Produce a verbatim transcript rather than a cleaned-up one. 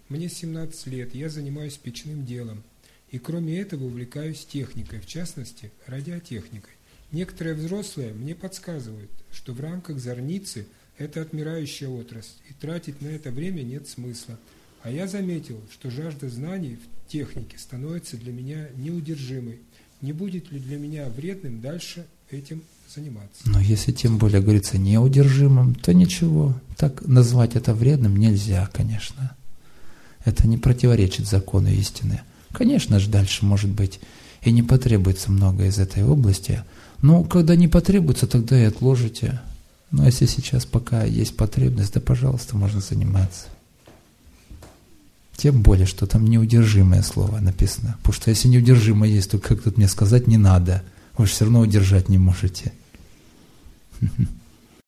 Мне семнадцать лет, я занимаюсь печным делом. И кроме этого увлекаюсь техникой, в частности, радиотехникой. Некоторые взрослые мне подсказывают, что в рамках зорницы это отмирающая отрасль, и тратить на это время нет смысла. А я заметил, что жажда знаний в технике становится для меня неудержимой. Не будет ли для меня вредным дальше этим заниматься? Но если тем более говорится неудержимым, то ничего. Так назвать это вредным нельзя, конечно. Это не противоречит закону истины. Конечно же, дальше, может быть, и не потребуется много из этой области, но когда не потребуется, тогда и отложите. Но если сейчас пока есть потребность, да, пожалуйста, можно заниматься. Тем более, что там неудержимое слово написано. Потому что если неудержимое есть, то как тут мне сказать не надо. Вы же все равно удержать не можете.